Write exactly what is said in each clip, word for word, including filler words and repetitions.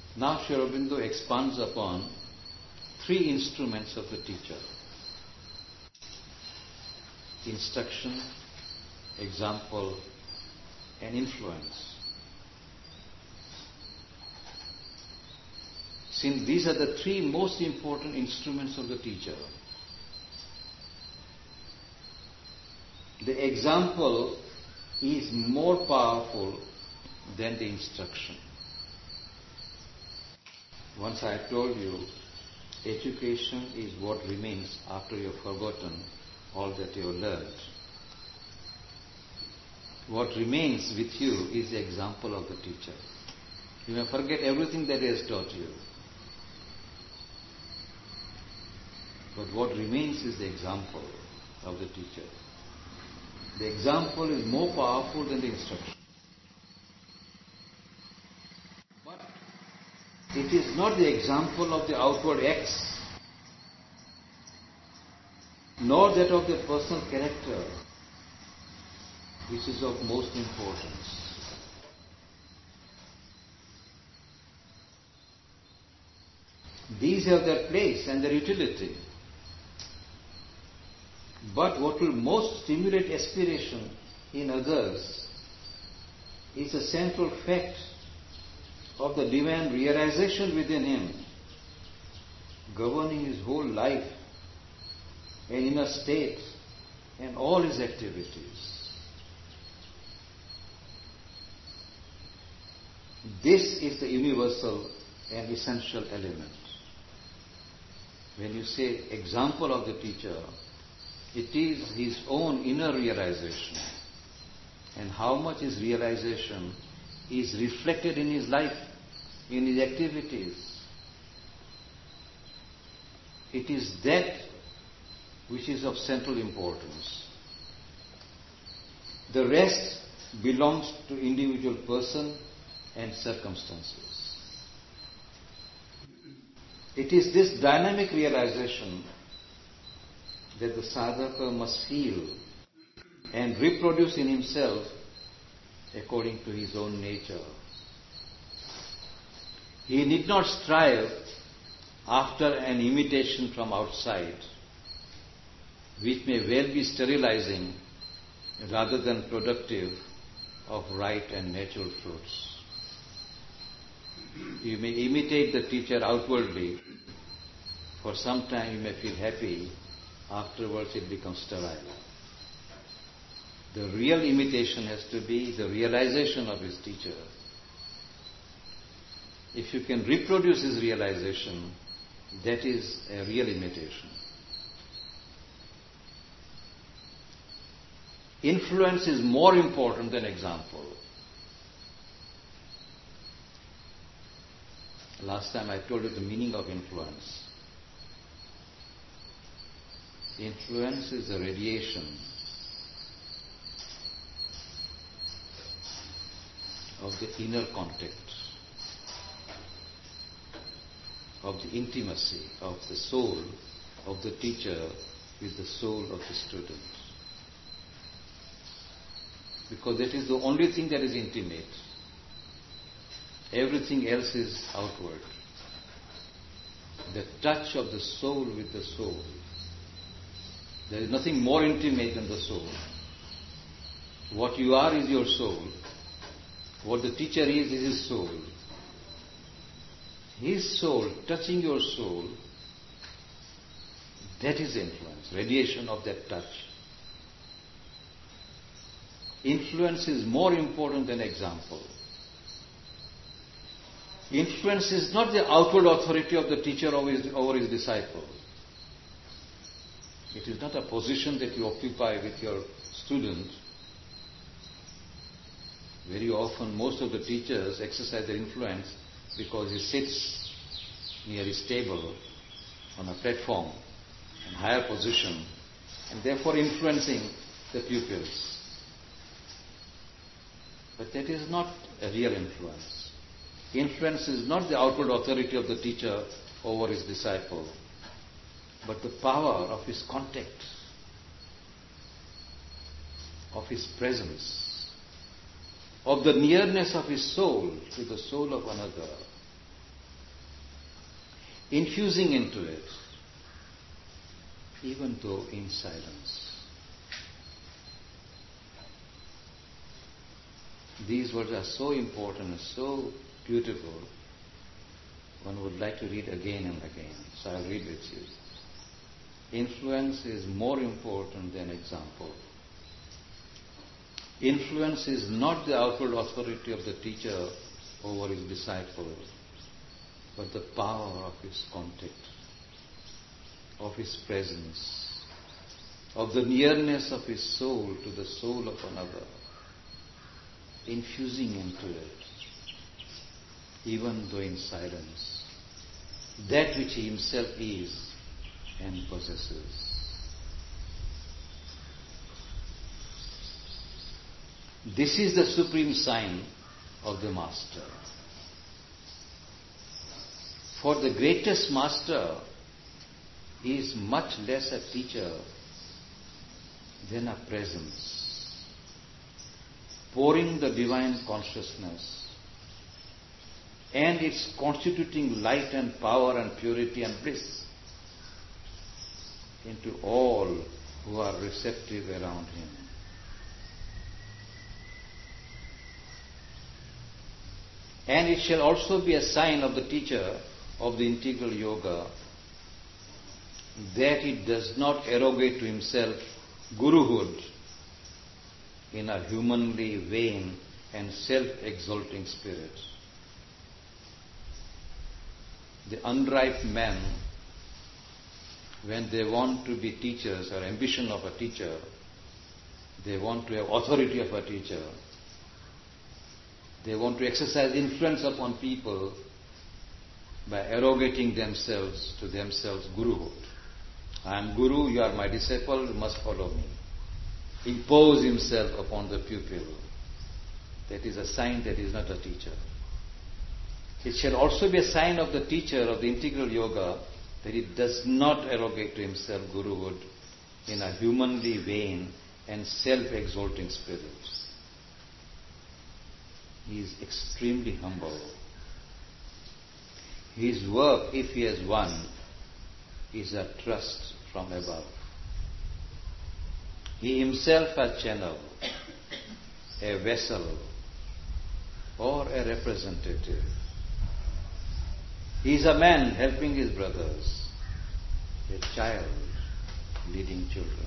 Now Sri Aurobindo expands upon three instruments of the teacher: instruction, example, and influence. Since these are the three most important instruments of the teacher, the example is more powerful than the instruction. Once I told you, education is what remains after you have forgotten all that you have learned. What remains with you is the example of the teacher. You may forget everything that he has taught you, but what remains is the example of the teacher. The example is more powerful than the instruction. But it is not the example of the outward acts, nor that of the personal character, which is of most importance. These have their place and their utility. But what will most stimulate aspiration in others is the central fact of the divine realization within him, governing his whole life and inner state and all his activities. This is the universal and essential element. When you say example of the teacher, it is his own inner realization, and how much his realization is reflected in his life, in his activities. It is that which is of central importance. The rest belongs to individual person and circumstances. It is this dynamic realization that the sadhaka must feel and reproduce in himself according to his own nature. He need not strive after an imitation from outside, which may well be sterilizing rather than productive of right and natural fruits. You may imitate the teacher outwardly. For some time you may feel happy. Afterwards it becomes sterile. The real imitation has to be the realization of his teacher. If you can reproduce his realization, that is a real imitation. Influence is more important than example. Last time I told you the meaning of influence. Influence is a radiation of the inner contact, of the intimacy of the soul of the teacher with the soul of the student. Because that is the only thing that is intimate. Everything else is outward. The touch of the soul with the soul. There is nothing more intimate than the soul. What you are is your soul. What the teacher is, is his soul. His soul touching your soul, that is influence, radiation of that touch. Influence is more important than example. Influence is not the outward authority of the teacher over his, over his disciple. It is not a position that you occupy with your student. Very often most of the teachers exercise their influence because he sits near his table on a platform in higher position and therefore influencing the pupils. But that is not a real influence. Influence is not the outward authority of the teacher over his disciple, but the power of his contact, of his presence, of the nearness of his soul to the soul of another. infusing into it, even though in silence. These words are so important and so beautiful, one would like to read again and again. So I'll read with you. Influence is more important than example. Influence is not the outward authority of the teacher over his disciple, but the power of his contact, of his presence, of the nearness of his soul to the soul of another, infusing into it, even though in silence, that which he himself is and possesses. This is the supreme sign of the Master. For the greatest Master is much less a teacher than a presence, pouring the divine consciousness and its constituting light and power and purity and bliss into all who are receptive around him. And it shall also be a sign of the teacher of the integral yoga that he does not arrogate to himself guruhood in a humanly vain and self-exalting spirit. The unripe men, when they want to be teachers or ambition of a teacher, they want to have authority of a teacher, they want to exercise influence upon people by arrogating themselves to themselves guruhood. I am guru, you are my disciple, you must follow me. Impose himself upon the pupil. That is a sign that he is not a teacher. It shall also be a sign of the teacher of the integral yoga that he does not arrogate to himself guruhood in a humanly vain and self-exalting spirit. He is extremely humble. His work, if he has one, is a trust from above. He himself a channel, a vessel, or a representative. He is a man helping his brothers, a child leading children,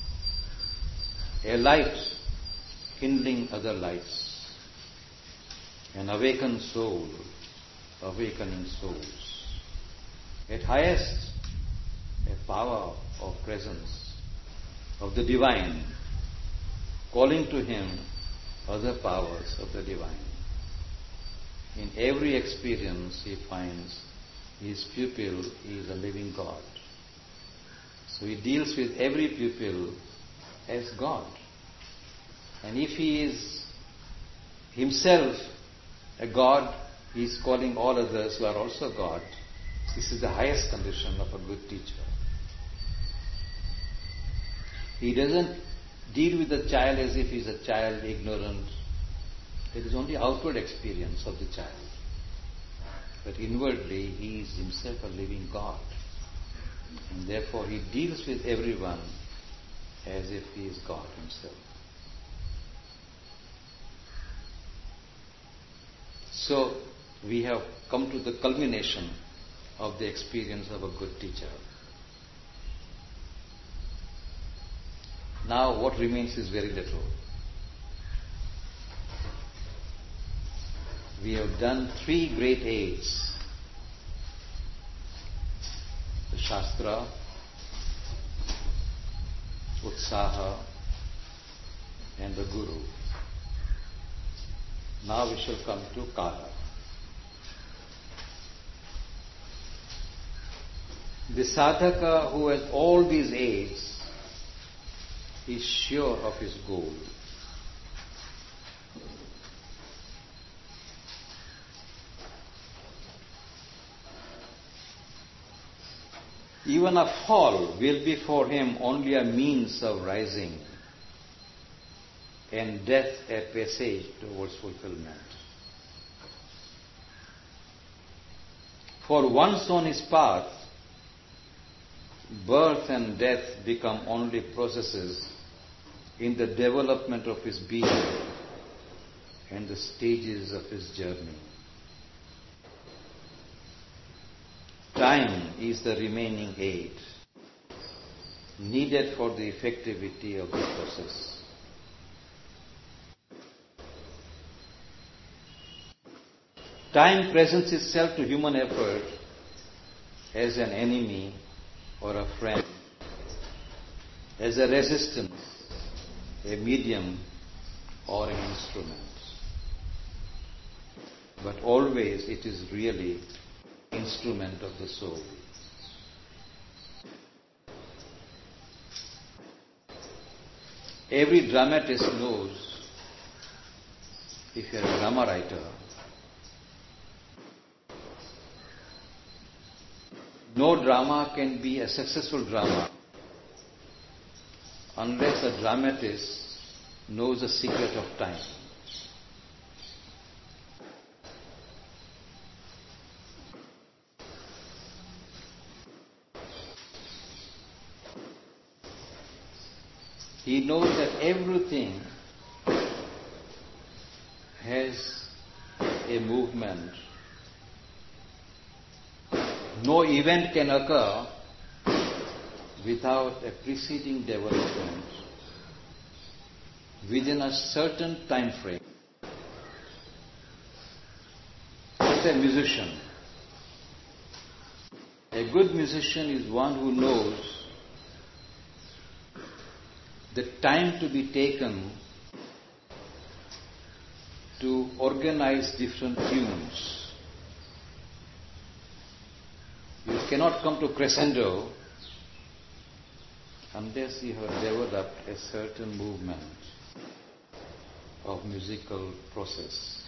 a light kindling other lights, an awakened soul awakening souls. At highest, a power of presence of the divine, calling to him other powers of the divine. In every experience he finds his pupil is a living God. So he deals with every pupil as God. And if he is himself a God, he is calling all others who are also God. This is the highest condition of a good teacher. He doesn't deal with the child as if he is a child, ignorant. It is only outward experience of the child. But inwardly, he is himself a living God. And therefore, he deals with everyone as if he is God himself. So, we have come to the culmination of the experience of a good teacher. Now, what remains is very little. We have done three great aids: the Shastra, Utsaha, and the Guru. Now we shall come to Kala. The sadhaka who has all these aids is sure of his goal. Even a fall will be for him only a means of rising, and death a passage towards fulfillment. For once on his path, birth and death become only processes in the development of his being and the stages of his journey. Time is the remaining aid needed for the effectivity of the process. Time presents itself to human effort as an enemy or a friend, as a resistance, a medium or an instrument. But always it is really instrument of the soul. Every dramatist knows, if you are a drama writer, no drama can be a successful drama unless a dramatist knows the secret of time. He knows that everything has a movement. No event can occur without a preceding development within a certain time frame. As a musician, a good musician is one who knows the time to be taken to organize different tunes. You cannot come to crescendo unless you have developed a certain movement of musical process.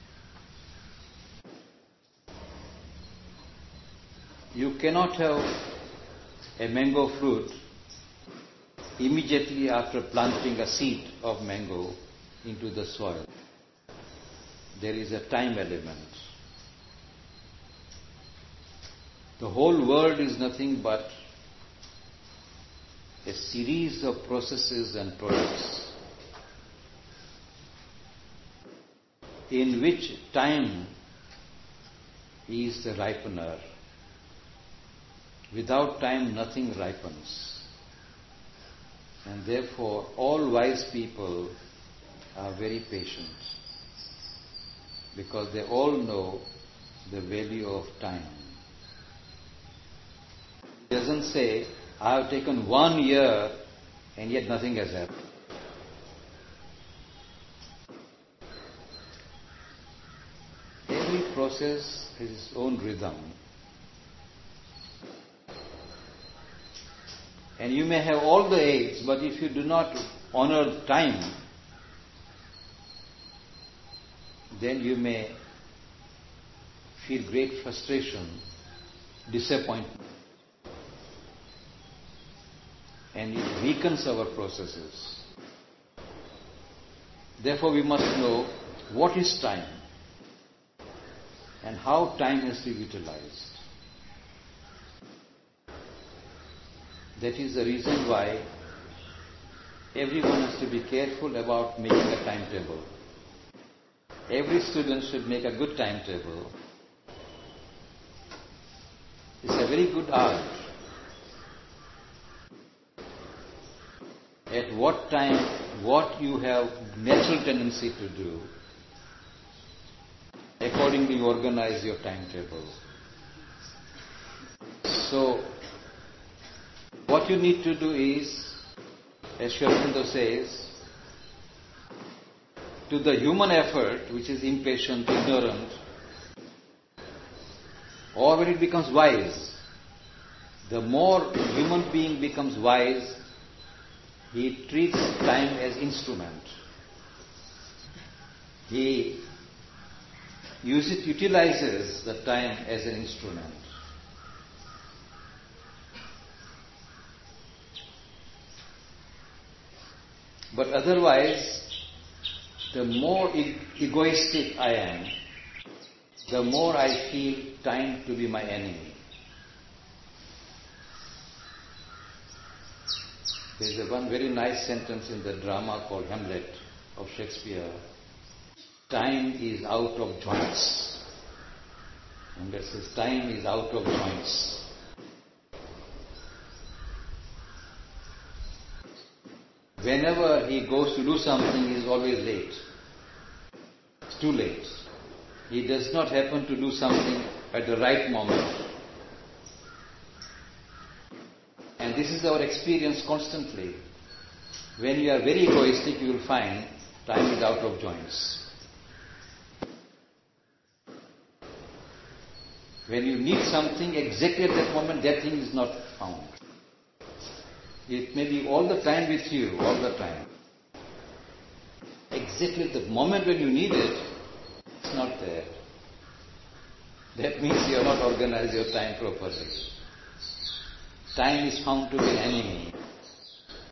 You cannot have a mango fruit immediately after planting a seed of mango into the soil. There is a time element. The whole world is nothing but a series of processes and products in which time is the ripener. Without time, nothing ripens. And therefore, all wise people are very patient because they all know the value of time. It doesn't say, I have taken one year and yet nothing has happened. Every process has its own rhythm. And you may have all the aids, but if you do not honor time, then you may feel great frustration, disappointment. And it weakens our processes. Therefore we must know what is time and how time has to be utilized. That is the reason why everyone has to be careful about making a timetable. Every student should make a good timetable. It's a very good art. At what time, what you have natural tendency to do, accordingly you organize your timetable. So, what you need to do is, as Sri Aurobindo says, to the human effort, which is impatient, ignorant, or when it becomes wise, the more human being becomes wise, he treats time as instrument. He uses, utilizes the time as an instrument. But otherwise, the more e- egoistic I am, the more I feel time to be my enemy. There is a one very nice sentence in the drama called Hamlet of Shakespeare. Time is out of joints. Hamlet says, time is out of joints. Whenever he goes to do something, he is always late. It's too late. He does not happen to do something at the right moment. And this is our experience constantly. When you are very egoistic, you will find time is out of joints. When you need something exactly at that moment, that thing is not found. It may be all the time with you, all the time. Exactly at the moment when you need it, it's not there. That means you have not organized your time properly. Time is found to be an enemy.